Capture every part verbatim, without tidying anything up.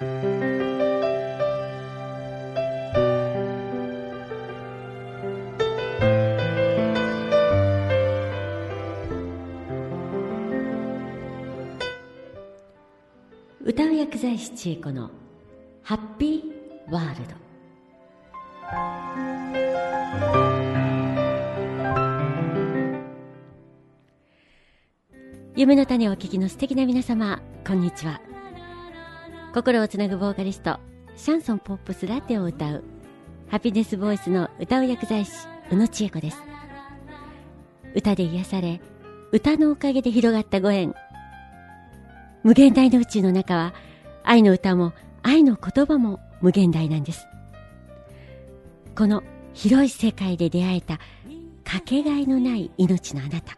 歌う薬剤師千恵子のハッピーワールド。夢の種をお聞きの素敵な皆様、こんにちは。心をつなぐボーカリスト、シャンソンポップスラテを歌うハピネスボイスの歌う薬剤師宇野千恵子です。歌で癒され、歌のおかげで広がったご縁。無限大の宇宙の中は、愛の歌も愛の言葉も無限大なんです。この広い世界で出会えたかけがえのない命のあなた、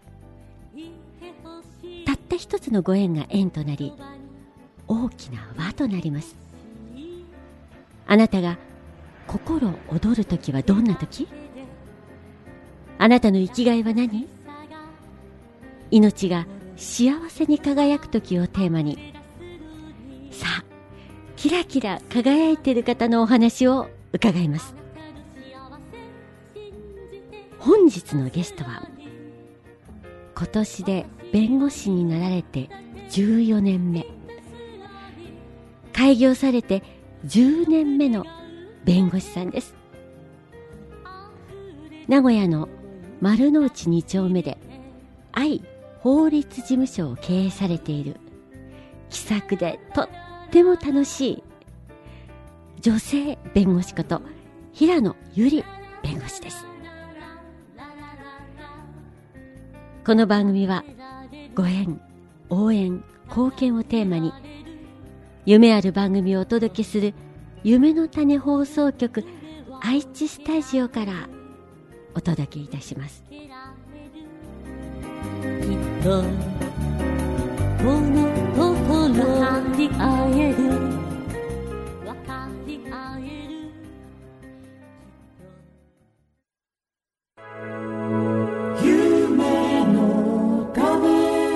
たった一つのご縁が縁となり、大きな輪となります。あなたが心躍るときはどんなとき？あなたの生きがいは何？命が幸せに輝くときをテーマに、さあ、キラキラ輝いている方のお話を伺います。本日のゲストは、今年で弁護士になられてじゅうよねんめ、開業されてじゅうねんめの弁護士さんです。名古屋の丸の内に丁目で愛法律事務所を経営されている、気さくでとっても楽しい女性弁護士こと平野由里弁護士です。この番組はご縁、応援、貢献をテーマに、夢ある番組をお届けする夢の種放送局愛知スタジオからお届けいたします。きっとこの心に会える、分かり合える。夢の種。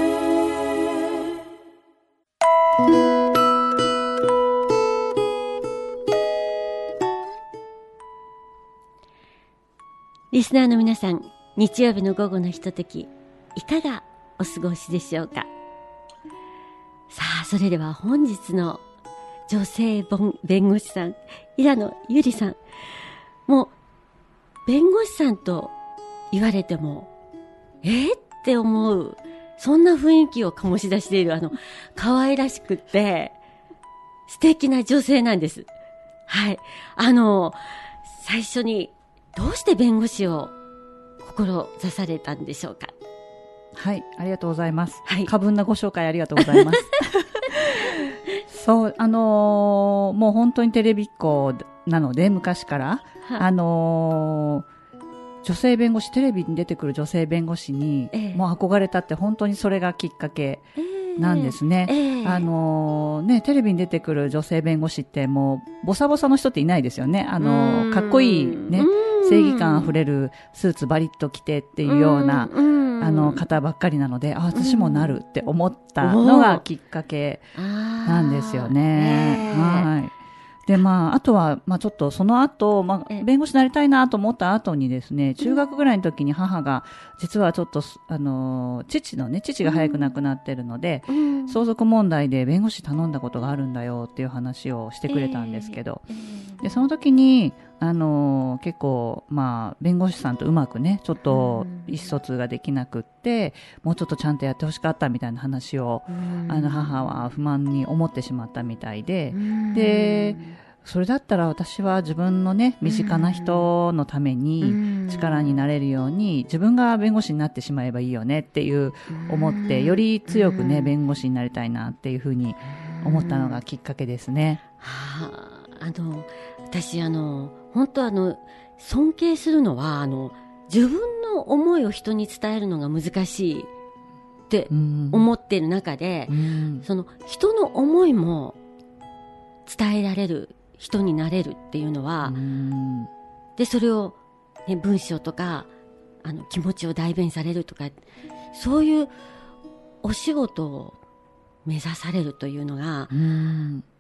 リスナーの皆さん、日曜日の午後のひととき、いかがお過ごしでしょうか。さあ、それでは本日の女性弁護士さん、平野由里さん。もう弁護士さんと言われてもえー、って思う、そんな雰囲気を醸し出している、あの可愛らしくて素敵な女性なんです。はい、あの最初にどうして弁護士を志されたんでしょうか。 はい、ありがとうございます。 はい、 過分なご紹介ありがとうございます。そう、あのー、もう本当にテレビっ子なので、昔から、あのー、女性弁護士、テレビに出てくる女性弁護士に、えー、もう憧れたって、本当にそれがきっかけなんですね。えーえー、あのー、ね、テレビに出てくる女性弁護士ってもうボサボサの人っていないですよね。あのー、かっこいいね、正義感あふれるスーツバリッと着てっていうような、あの方ばっかりなので、あ、私もなるって思ったのがきっかけなんですよね。はい。で、まあ、あとは、まあ、ちょっとその後、まあ、弁護士になりたいなと思った後にですね、中学ぐらいの時に母が、実はちょっと、あの、父のね、父が早く亡くなってるので、うん、相続問題で弁護士頼んだことがあるんだよっていう話をしてくれたんですけど、えー、で、その時に、あの、結構、まあ、弁護士さんとうまくね、ちょっと意思疎通ができなくって、もうちょっとちゃんとやってほしかったみたいな話を、あの、母は不満に思ってしまったみたいで、で、それだったら私は自分のね、身近な人のために力になれるように、自分が弁護士になってしまえばいいよねっていう思って、より強くね、弁護士になりたいなっていうふうに思ったのがきっかけですね。 はあ、あの、私、あの、本当あの、尊敬するのは、あの、自分の思いを人に伝えるのが難しいって思っている中で、その人の思いも伝えられる人になれるっていうのは、でそれを、ね、文章とかあの気持ちを代弁されるとか、そういうお仕事を目指されるというのが、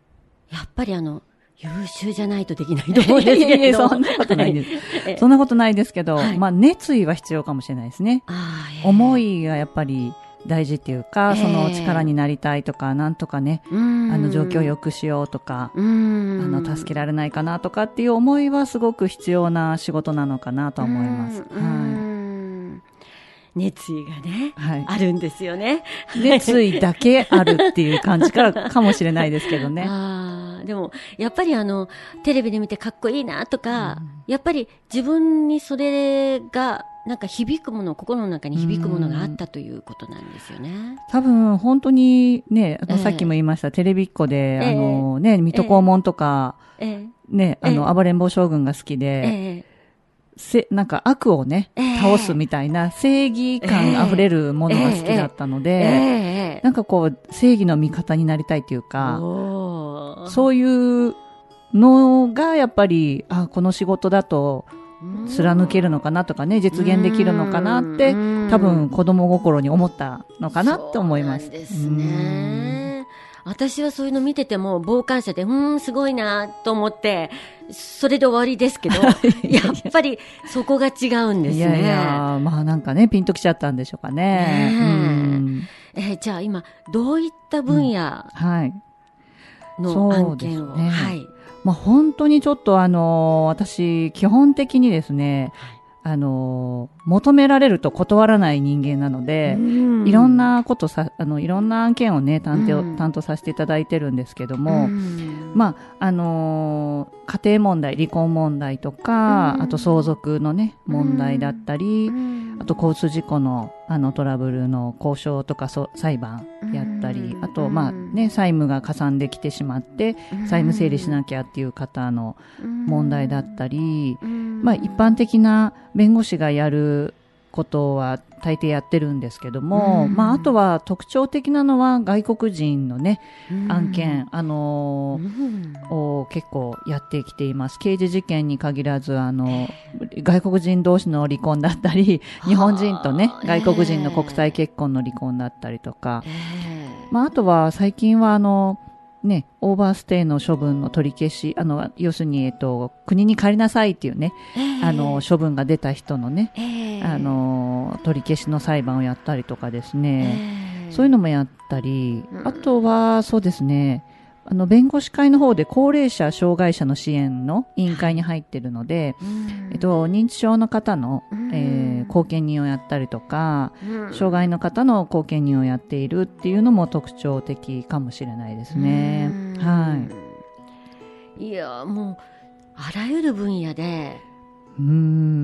やっぱりあの優秀じゃないとできないと思うんですけど。いやいや、 そんなことないです。はい、そんなことないですけど、はい、まあ熱意は必要かもしれないですね。思いがやっぱり大事っていうか、その力になりたいとか、なんとかね、あの状況を良くしようとか、あの助けられないかなとかっていう思いはすごく必要な仕事なのかなと思います。はい熱意がね、 はい、 あるんですよね。 熱意だけあるっていう感じからかもしれないですけどね。 あでもやっぱりあのテレビで見てかっこいいなとか、うん、やっぱり自分にそれがなんか響くもの、心の中に響くものがあったということなんですよね。 多分本当にね、あのさっきも言いました、えー、テレビっ子で、えー、あのね、水戸黄門とか、えー、ね、あの、えー、暴れん坊将軍が好きで、えーせなんか悪をね、えー、倒すみたいな正義感あふれるものが好きだったので、えーえー、なんかこう正義の味方になりたいというか、そういうのがやっぱりあこの仕事だと貫けるのかなとかね、実現できるのかなって多分子供心に思ったのかなって思います。 そうですね。私はそういうの見てても傍観者でうーんすごいなと思ってそれで終わりですけどやっぱりそこが違うんですね。いやいやまあなんかねピンときちゃったんでしょうかね。ねうんえー、じゃあ今どういった分野の案件を、うんはいねはいまあ、本当にちょっとあの私基本的にですね、はいあの求められると断らない人間なので、うん、いろんなことさあのいろんな案件をね担当、うん、担当させていただいてるんですけども、うん、まああの家庭問題離婚問題とか、うん、あと相続のね問題だったり、あと交通事故のあのトラブルの交渉とかそ裁判やったり、あとまあね債務がかさんできてしまって債務整理しなきゃっていう方の問題だったり、まあ一般的な弁護士がやることは大抵やってるんですけども、うんまあ、あとは特徴的なのは外国人のね、うん、案件、あのーうん、を結構やってきています。刑事事件に限らずあの外国人同士の離婚だったり日本人とね外国人の国際結婚の離婚だったりとか、まあ、あとは最近はあのね、オーバーステイの処分の取り消し、あの、要するに、えっと、国に帰りなさいっていうね、えー、あの、処分が出た人のね、えー、あの、取り消しの裁判をやったりとかですね、えー、そういうのもやったり、うん、あとは、そうですね、あの、弁護士会の方で高齢者、障害者の支援の委員会に入っているので、うん、えっと、認知症の方の、うん、えー、後見人をやったりとか、うん、障害の方の後見人をやっているっていうのも特徴的かもしれないですね。うん、はい。 いや、もう、あらゆる分野で、うん、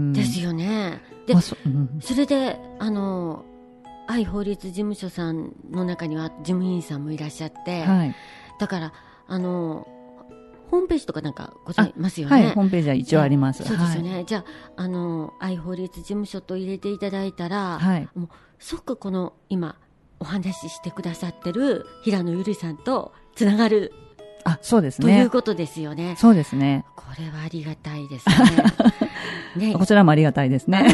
ですよね。で、まあそ、うん、それで、あの、愛法律事務所さんの中には事務員さんもいらっしゃって、はい、だからあのホームページとかなんかございますよね。 はい、ホームページは一応あります。 そうですよね。はい、じゃあ、あの愛法律事務所と入れていただいたら、はい、もう即この今お話ししてくださってる平野ゆりさんとつながる。 あ、そうですね。 ということですよね。 そうですね。 これはありがたいですね。 ねこちらもありがたいですね。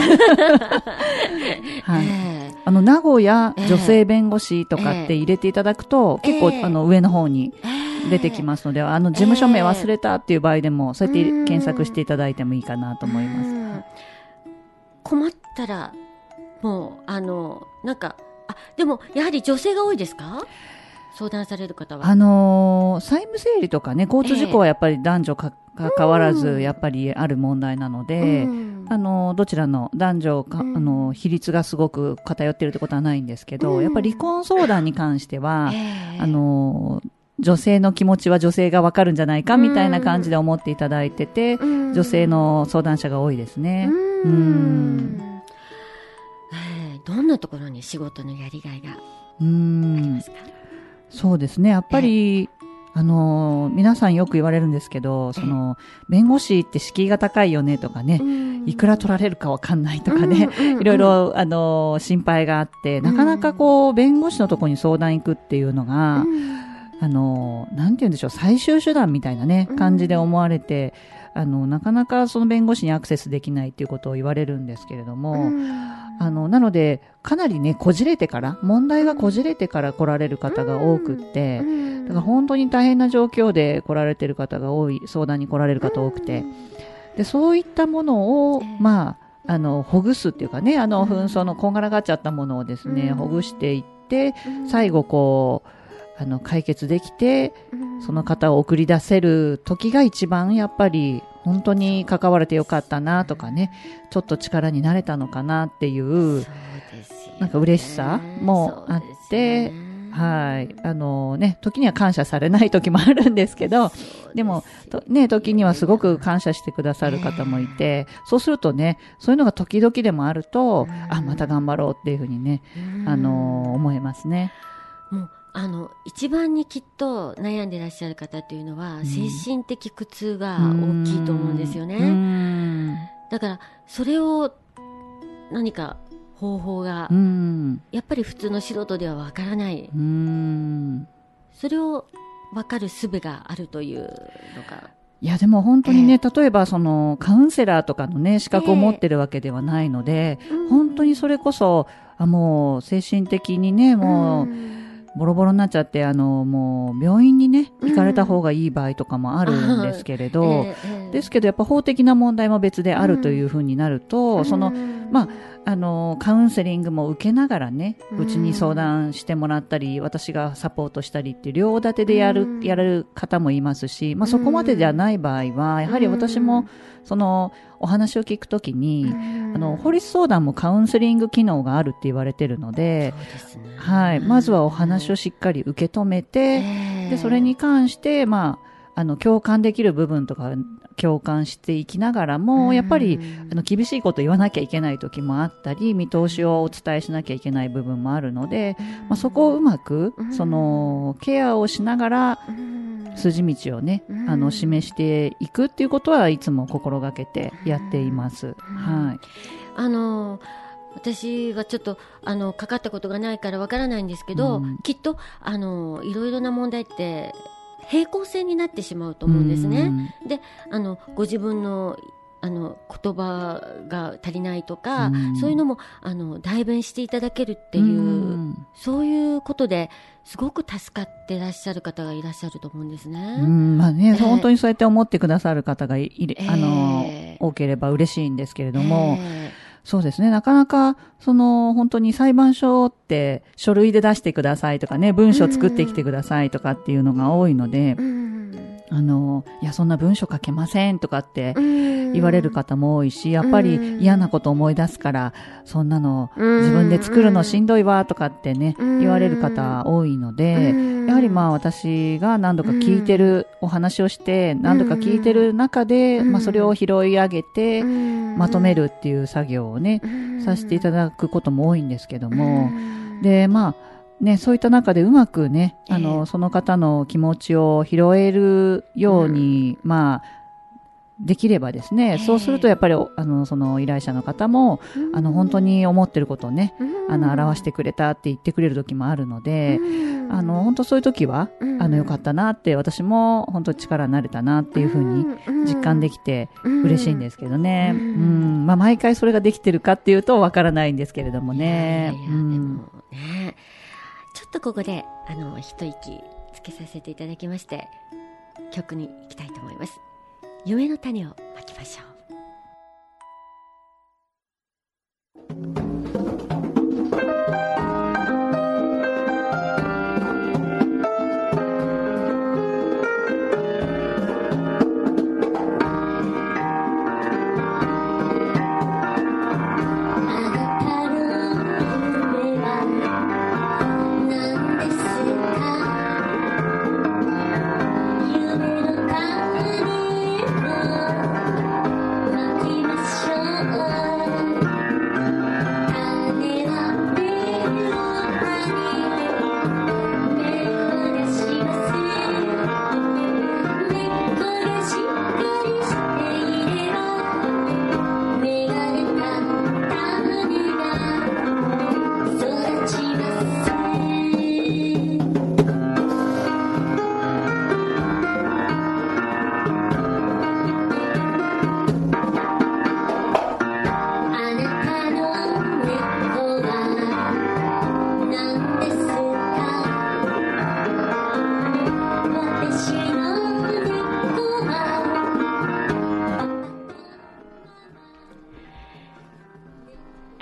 はい。えー、あの名古屋女性弁護士とかって入れていただくと、えー、結構、あの上の方に出てきますので、あの事務所名忘れたっていう場合でも、そうやって検索していただいてもいいかなと思います。 困ったらもうあのなんかあでもやはり女性が多いですか？相談される方は。 あのー、債務整理とかね、交通事故はやっぱり男女か、えー、関わらずやっぱりある問題なので、うん、あのー、どちらの男女か、うん、あのー、比率がすごく偏っているってことはないんですけど、うん、やっぱり離婚相談に関しては、えー、あの女性の気持ちは女性がわかるんじゃないかみたいな感じで思っていただいてて、うん、女性の相談者が多いですね。うん、うんえー、どんなところに仕事のやりがいがありますか？ そうですね。やっぱり、あのー、皆さんよく言われるんですけど、その、弁護士って敷居が高いよねとかね、いくら取られるかわかんないとかね、いろいろ、あのー、心配があって、なかなかこう、弁護士のところに相談行くっていうのが、あのー、なんて言うんでしょう、最終手段みたいなね、感じで思われて、あの、なかなかその弁護士にアクセスできないっていうことを言われるんですけれども、 あの、なので、かなりね、こじれてから、問題がこじれてから来られる方が多くって、だから本当に大変な状況で来られてる方が多い、相談に来られる方多くて、で、そういったものを、まあ、あの、ほぐすっていうかね、あの、紛争のこんがらがっちゃったものをですね、ほぐしていって、最後こう、あの、解決できて、その方を送り出せる時が一番やっぱり、本当に関われてよかったなとかね、ちょっと力になれたのかなっていう、なんか嬉しさもあって、はい。あのね、時には感謝されない時もあるんですけど、でも、とね、時にはすごく感謝してくださる方もいて、そうするとね、そういうのが時々でもあると、あ、また頑張ろうっていうふうにね、あの、思えますね。 もうあの一番にきっと悩んでいらっしゃる方というのは、うん、精神的苦痛が大きいと思うんですよね。うんだからそれを何か方法がやっぱり普通の素人ではわからない、うんそれをわかる術があるというのが。 いやでも本当にね、えー、例えばそのカウンセラーとかのね資格を持ってるわけではないので、えー、本当にそれこそあもう精神的にねもう、うんボロボロになっちゃって、あの、もう、病院にね、行かれた方がいい場合とかもあるんですけれど、うんえー、ですけど、やっぱ法的な問題も別であるというふうになると、うん、その、まあ、あの、カウンセリングも受けながらね、うちに相談してもらったり、私がサポートしたりっていう両立てでやる、うん、やられる方もいますし、まあ、そこまでじゃない場合は、やはり私も、その、お話を聞くときに、あの、法律相談もカウンセリング機能があるって言われてるので、そうですね、はい。まずはお話をしっかり受け止めて、で、それに関して、まあ、あの、共感できる部分とか、共感していきながらも、やっぱり、あの、厳しいこと言わなきゃいけない時もあったり、見通しをお伝えしなきゃいけない部分もあるので、まあ、そこをうまく、その、ケアをしながら、筋道をね、あの、示していくっていうことはいつも心がけてやっています。はい。 あの、私はちょっとあのかかったことがないからわからないんですけど、うん、きっとあのいろいろな問題って平行線になってしまうと思うんですね。うん、で、あのご自分のあの言葉が足りないとか、うん、そういうのもあの代弁していただけるっていう、うん、そういうことですごく助かっていらっしゃる方がいらっしゃると思うんですね。 うんまあね、えー、本当にそうやって思ってくださる方がいい、えー、あの多ければ嬉しいんですけれども。えーそうですね。なかなか、その、本当に裁判所って書類で出してくださいとかね、文書作ってきてくださいとかっていうのが多いので、あの、いや、そんな文書書けませんとかって言われる方も多いし、やっぱり嫌なこと思い出すから、そんなの自分で作るのしんどいわとかってね、言われる方多いので、やはりまあ私が何度か聞いてるお話をして、何度か聞いてる中で、まあそれを拾い上げて、まとめるっていう作業をね、させていただくことも多いんですけども、で、まあ、ね、そういった中でうまくね、あの、えー、その方の気持ちを拾えるように、うん、まあ、できればですね、えー、そうするとやっぱり、あの、その依頼者の方も、うん、あの、本当に思ってることをね、うん、あの、表してくれたって言ってくれる時もあるので、うん、あの、本当そういう時は、うん、あの、よかったなって、私も本当力になれたなっていうふうに実感できて嬉しいんですけどね。うん。うん、まあ、毎回それができてるかっていうとわからないんですけれどもね。いやいやいや、うん、でもね、 ちょっとここであの一息つけさせていただきまして曲に行きたいと思います。夢の種をまきましょう。「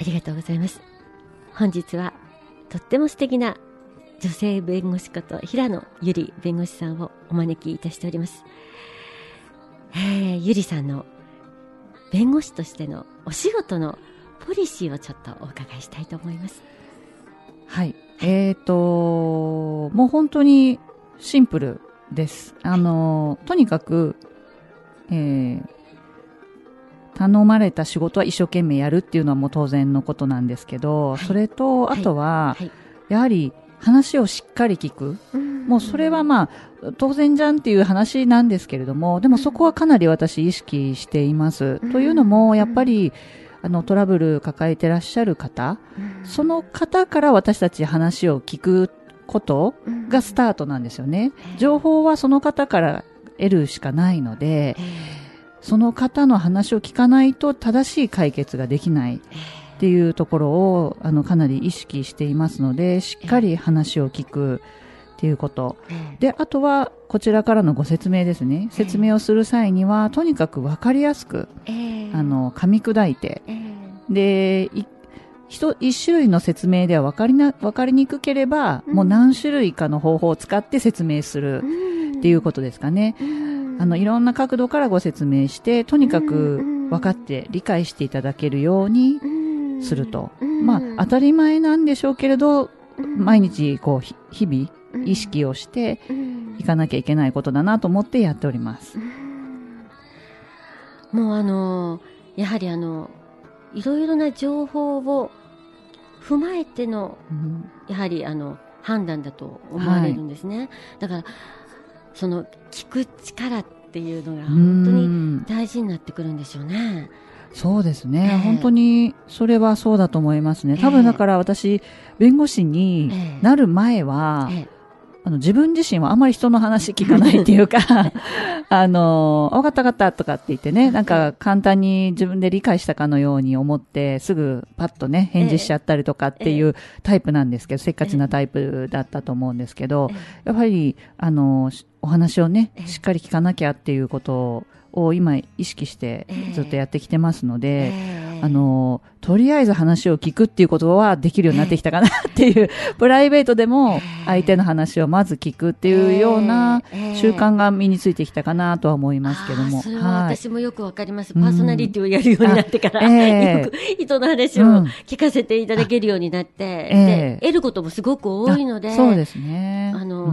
りがとうございます。本日はとっても素敵な女性弁護士こと平野ゆり弁護士さんをお招きいたしております。えー、ゆりさんの弁護士としてのお仕事のポリシーをちょっとお伺いしたいと思います。 はい。えーと、もう本当にシンプルです。あの、とにかく、えー、頼まれた仕事は一生懸命やるっていうのはもう当然のことなんですけど、はい、それと、あとは、はいはい、やはり話をしっかり聞く。もうそれはまあ、当然じゃんっていう話なんですけれども、でもそこはかなり私意識しています。というのも、やっぱり、あのトラブル抱えてらっしゃる方、うん、その方から私たち話を聞くことがスタートなんですよね、うん、情報はその方から得るしかないので、うん、その方の話を聞かないと正しい解決ができないっていうところをあのかなり意識していますので、しっかり話を聞くっていうこと、うん、であとはこちらからのご説明ですね。説明をする際にはとにかく分かりやすく、えー、あの噛み砕いて、えー、で一一種類の説明では分かりな分かりにくければ、うん、もう何種類かの方法を使って説明するっていうことですかね、うん、あのいろんな角度からご説明してとにかく分かって理解していただけるようにすると、うん、まあ当たり前なんでしょうけれど、毎日こう日々意識をしていかなきゃいけないことだなと思ってやっております。うん、 もうあのやはりあのいろいろな情報を踏まえての、うん、やはりあの判断だと思われるんですね、はい、だからその聞く力っていうのが本当に大事になってくるんでしょうね。 そうですね、えー、本当にそれはそうだと思いますね。多分だから私、弁護士になる前は、えーえーあの自分自身はあまり人の話聞かないっていうかあの分かった分かったとかって言ってね、なんか簡単に自分で理解したかのように思ってすぐパッとね返事しちゃったりとかっていうタイプなんですけど、せっかちなタイプだったと思うんですけど、やっぱりあのお話をねしっかり聞かなきゃっていうことを今意識してずっとやってきてますので、あのとりあえず話を聞くっていうことはできるようになってきたかなっていう、プライベートでも相手の話をまず聞くっていうような習慣が身についてきたかなとは思いますけども、 それは私もよくわかります、はい、パーソナリティをやるようになってから、えー、よく人の話を聞かせていただけるようになって、うんで得ることもすごく多いので、 そうですね、 あの、うん、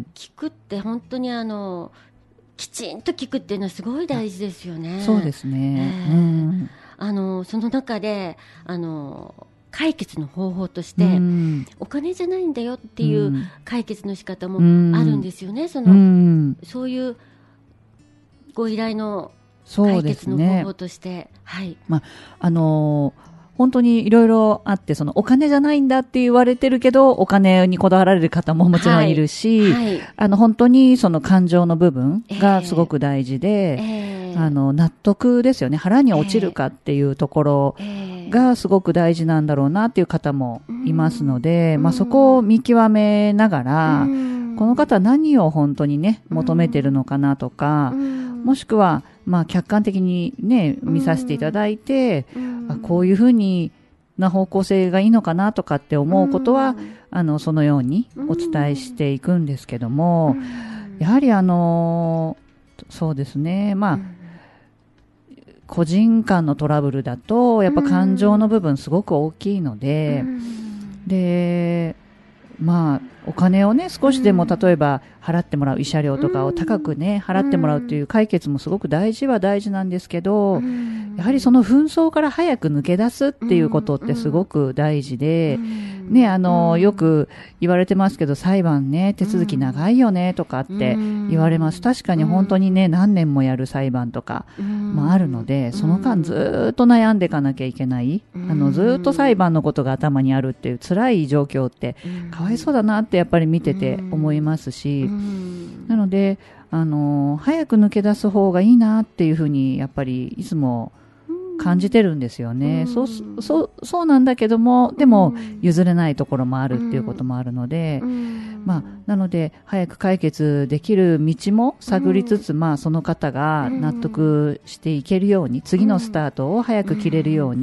聞くって本当にあのきちんと聞くっていうのはすごい大事ですよね。 そうですね、えーうんあのその中であの解決の方法として、うん、お金じゃないんだよっていう解決の仕方もあるんですよね、うん、その、うん、そういうご依頼の解決の方法として、ね、はいまああのー本当にいろいろあって、そのお金じゃないんだって言われてるけどお金にこだわられる方ももちろんいるし、はいはい、あの本当にその感情の部分がすごく大事で、えー、あの納得ですよね。腹に落ちるかっていうところがすごく大事なんだろうなっていう方もいますので、まあ、そこを見極めながら、この方は何を本当にね求めてるのかなとか、もしくはまあ客観的にね見させていただいて、あこういうふうにな方向性がいいのかなとかって思うことは、あのそのようにお伝えしていくんですけども、やはりあのそうですね、まあ個人間のトラブルだとやっぱ感情の部分すごく大きいので、でまあお金をね少しでも例えば払ってもらう、慰謝料とかを高くね払ってもらうという解決もすごく大事は大事なんですけど、やはりその紛争から早く抜け出すっていうことってすごく大事で、ね、あのよく言われてますけど、裁判ね手続き長いよねとかって言われます。確かに本当にね何年もやる裁判とかもあるので、その間ずっと悩んでいかなきゃいけない、あのずっと裁判のことが頭にあるっていう辛い状況ってかわいそうだなってやっぱり見てて思いますし、なのであの早く抜け出す方がいいなっていうふうにやっぱりいつも感じてるんですよね。そうそうそうなんだけども、でも譲れないところもあるっていうこともあるので、まあなので早く解決できる道も探りつつ、まあその方が納得していけるように、次のスタートを早く切れるように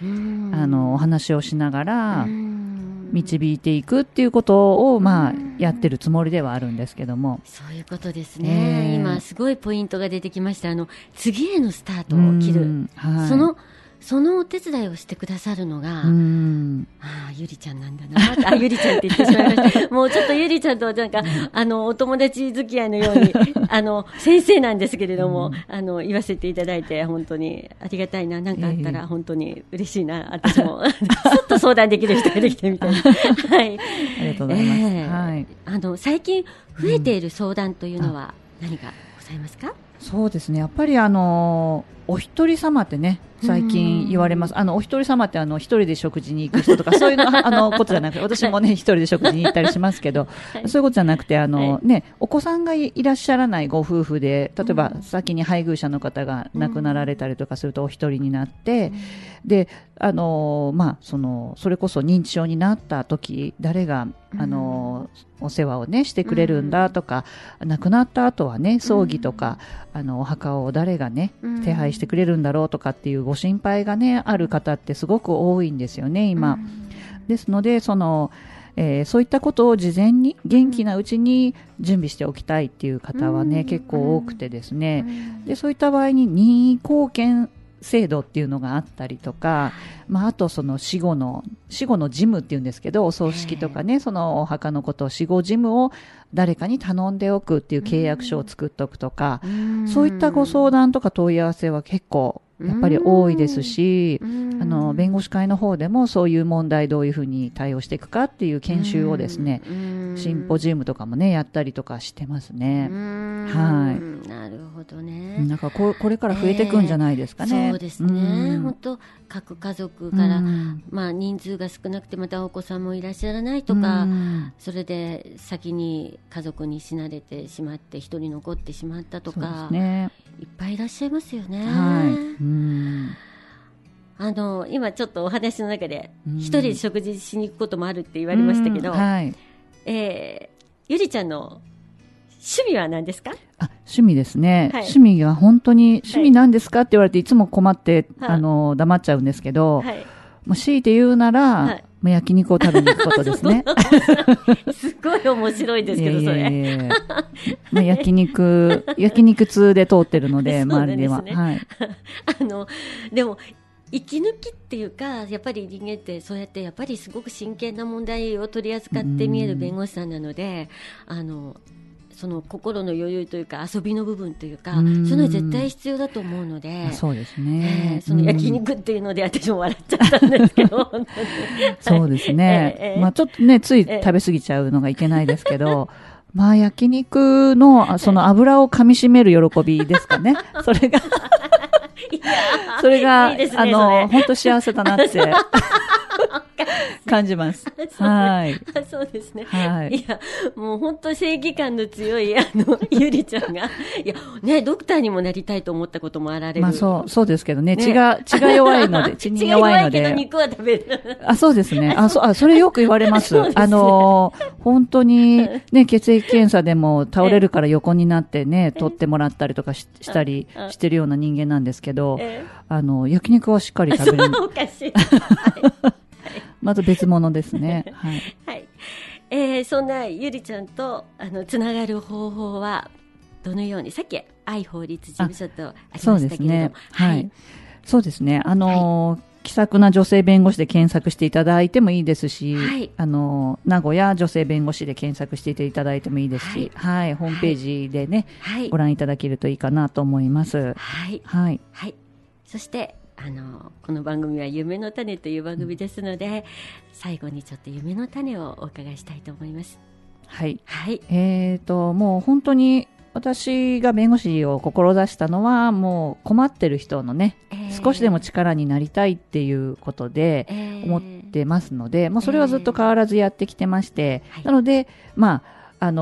あのお話をしながら導いていくっていうことを、まあ、やってるつもりではあるんですけども。 そういうことですね、えー、今すごいポイントが出てきました。あの次へのスタートを切る、はい、そのそのお手伝いをしてくださるのが、うんあゆりちゃんなんだなあゆりちゃんって言ってしまいましたもうちょっとゆりちゃんとなんかあのお友達付き合いのようにあの先生なんですけれども、うん、あの言わせていただいて本当にありがたいな。なんかあったら本当に嬉しいな、えー、私もちょっと相談できる人ができてみたいなはい、 ありがとうございます、えーはい、 あの最近増えている相談というのは何がございますか？うん、 そうですね、やっぱりあのお一人様ってね最近言われます。あのお一人様ってあの一人で食事に行く人とかそういうのあのことじゃなくて、私もね一人で食事に行ったりしますけど、はい、そういうことじゃなくてあの、はいね、お子さんがいらっしゃらないご夫婦で、例えば先に配偶者の方が亡くなられたりとかするとお一人になって、うん、であの、まあ、そのそれこそ認知症になった時誰があのお世話を、ね、してくれるんだとか、うん、亡くなった後はね葬儀とか、うん、あのお墓を誰が、ね、手配してくれるんだろうとかっていうご心配が、ね、ある方ってすごく多いんですよね今、うん、ですのでその、えー、そういったことを事前に元気なうちに準備しておきたいっていう方は、ね、うん、結構多くてですね、うん、でそういった場合に任意貢献制度っていうのがあったりとか、まあ、あとその死後の死後の事務っていうんですけど、お葬式とかねそのお墓のことを死後事務を誰かに頼んでおくっていう契約書を作っておくとか、そういったご相談とか問い合わせは結構やっぱり多いですし、あの弁護士会の方でもそういう問題どういうふうに対応していくかっていう研修をですね、シンポジウムとかもねやったりとかしてますね。はい、 なるほどね。 なんか こ, これから増えていくんじゃないですかね。 えー、そうですね。本当各家族から、まあ、人数が少なくてまたお子さんもいらっしゃらないとか、それで先に家族に死なれてしまって一人残ってしまったとか、ね、いっぱいいらっしゃいますよね。はい、うんあの今ちょっとお話の中で一人で食事しに行くこともあるって言われましたけど、はいえー、ゆりちゃんの趣味は何ですか？ あ趣味ですね、はい、趣味が本当に趣味なんですかって言われていつも困って、はい、あの黙っちゃうんですけど、はい、もう強いて言うなら、はい、もう焼肉を食べに行くことですねすごい面白いですけどそれ、えーまあ、焼肉焼肉通で通ってるので周りでは、ねはい、あのでも息抜きっていうかやっぱり人間ってそうやってやっぱりすごく真剣な問題を取り扱って見える弁護士さんなので、あのその心の余裕というか遊びの部分というかそういうのは絶対必要だと思うので、 そうですね、 えー、その焼肉っていうので私も笑っちゃったんですけどそうですね、えーまあ、ちょっとねつい食べ過ぎちゃうのがいけないですけど、えーまあ焼肉のその油を噛み締める喜びですかねそれがそれがいいですね、あの本当幸せだなって感じます。はい。 そうですね。はい。いや、もう本当正義感の強い、あの、ゆりちゃんが、いや、ね、ドクターにもなりたいと思ったこともあられる。 まあそう、そうですけどね、ね血が、血が弱いので、血に弱いので。 血が弱いけど肉は食べる。 あ、そうですね。あ、そ、あ、それよく言われます。すね、あの、本当に、ね、血液検査でも倒れるから横になってね、取ってもらったりとかし、したりしてるような人間なんですけど、あの、焼肉はしっかり食べる。 そう、おかしい。 まず別物ですね。はい。 はい。えー、そんなゆりちゃんとあのつながる方法はどのように、さっき愛法律事務所とありましたけれども、そうですね。 はい。はい、そうですね。あのーはい、気さくな女性弁護士で検索していただいてもいいですし、はい、あの名古屋女性弁護士で検索していただいてもいいですし、はい、はい、ホームページでね、はい、ご覧いただけるといいかなと思います。 はい。はい。はい。そしてあのこの番組は夢の種という番組ですので、うん、最後にちょっと夢の種をお伺いしたいと思います。 はい、はい、えーともう本当に私が弁護士を志したのはもう困ってる人のね、えー、少しでも力になりたいっていうことで思ってますので、えー、もうそれはずっと変わらずやってきてまして、えー、なので、まあ、あの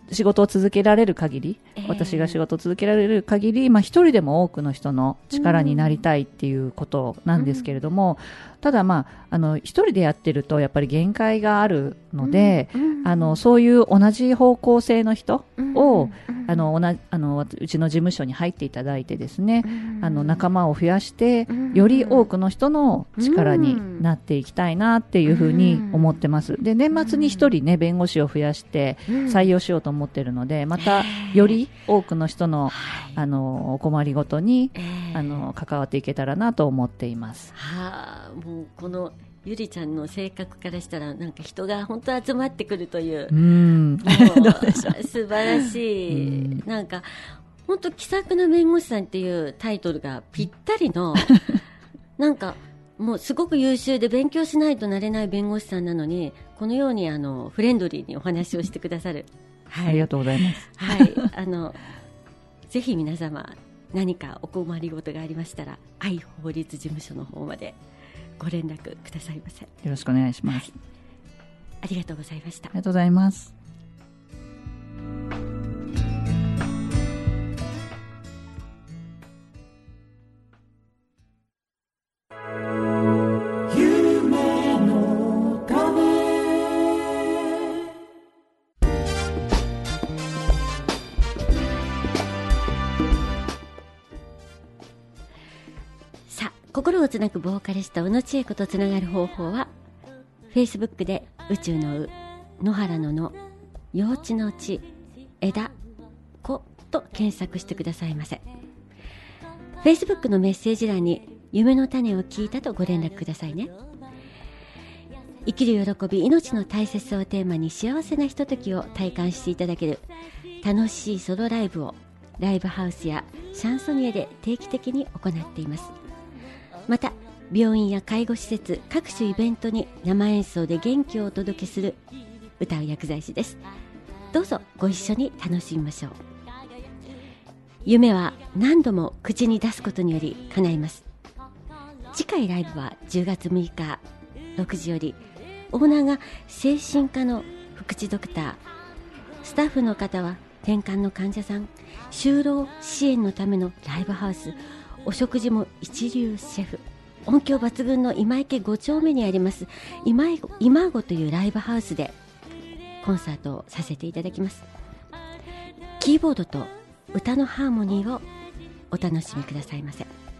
仕事を続けられる限り、 えー、 私が仕事を続けられる限り、まあ、一人でも多くの人の力になりたいっていうことなんですけれども、うん、ただ、まあ、あの一人でやってるとやっぱり限界があるので、うん、あのそういう同じ方向性の人を、うん、あの同じあのうちの事務所に入っていただいてですね、うん、あの仲間を増やして、うん、より多くの人の力になっていきたいなっていうふうに思ってます。で、年末に一人ね、弁護士を増やして採用しようと思ってるので、またより多くの人の、あのお困りごとに、あの関わっていけたらなと思っています。 はあ、もうこのゆりちゃんの性格からしたらなんか人が本当集まってくるという、 うんどうでしょう、素晴らしい、うん、なんか本当気さくな弁護士さんっていうタイトルがぴったりのなんかもうすごく優秀で勉強しないとなれない弁護士さんなのに、このようにあのフレンドリーにお話をしてくださる、 はい、ありがとうございます、 はい、あのぜひ皆様何かお困りごとがありましたら愛法律事務所の方までご連絡くださいませ。よろしくお願いします、はい、 ありがとうございました。 ありがとうございます。 心をつなぐボーカリスト宇野千恵子とつながる方法は Facebook で宇宙の宇、野原の野、幼稚の地、枝子と検索してくださいませ。 Facebook のメッセージ欄に夢の種を聞いたとご連絡くださいね。生きる喜び、命の大切さをテーマに幸せなひとときを体感していただける楽しいソロライブをライブハウスやシャンソニエで定期的に行っています。また病院や介護施設、各種イベントに生演奏で元気をお届けする歌う薬剤師です。どうぞご一緒に楽しみましょう。夢は何度も口に出すことにより叶います。次回ライブはじゅうがつむいかろくじより、オーナーが精神科の福祉ドクター、スタッフの方は転換の患者さん、就労支援のためのライブハウス、お食事も一流シェフ、音響抜群の今池ご丁目にあります今井今ごというライブハウスでコンサートをさせていただきます。キーボードと歌のハーモニーをお楽しみくださいませ。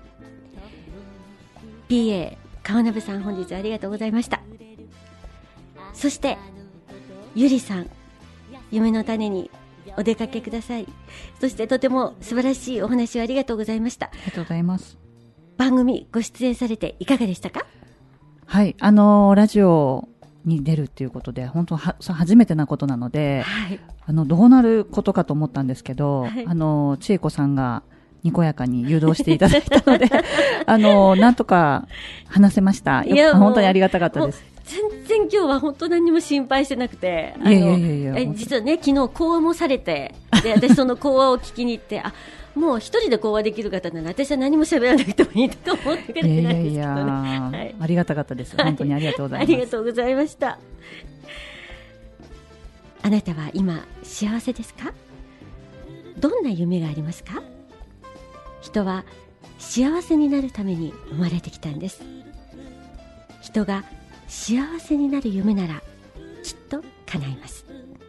ピーエー 川鍋さん、本日ありがとうございました。そしてゆりさん、夢の種にお出かけください。そしてとても素晴らしいお話をありがとうございました。 ありがとうございます。 番組ご出演されていかがでしたか？ はい、あのラジオに出るっていうことで本当は初めてなことなので、はい、あのどうなることかと思ったんですけど、はい、あの千恵子さんがにこやかに誘導していただいたのであのなんとか話せました。いや本当にありがたかったです。 全然今日は本当何も心配してなくて、あのいやいやいやいや、 実はね昨日講話もされて、で私その講話を聞きに行ってあもう一人で講話できる方なら私は何も喋らなくてもいいとか思ってくれてないんですけどね。いやいや、はい、 ありがたかったです、はい、本当にありがとうございます。 ありがとうございました。あなたは今幸せですか？どんな夢がありますか？人は幸せになるために生まれてきたんです。人が幸せになる夢ならきっと叶います。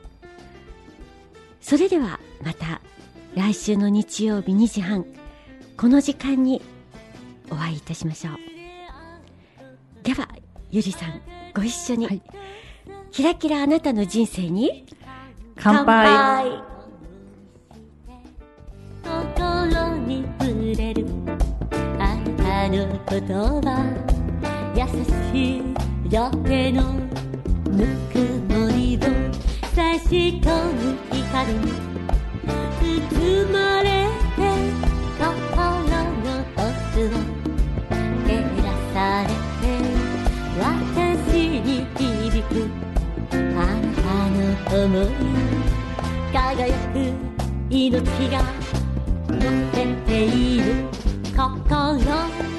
それではまた来週の日曜日にじはんこの時間にお会いいたしましょう。ではゆりさんご一緒に、はい、キラキラあなたの人生に乾杯。 心に触れるあなたの言葉、優しい夜手のぬくもりを差し込む光に包まれて、心の奥を照らされて、私に響くあなたの想い、輝く命が乗せている心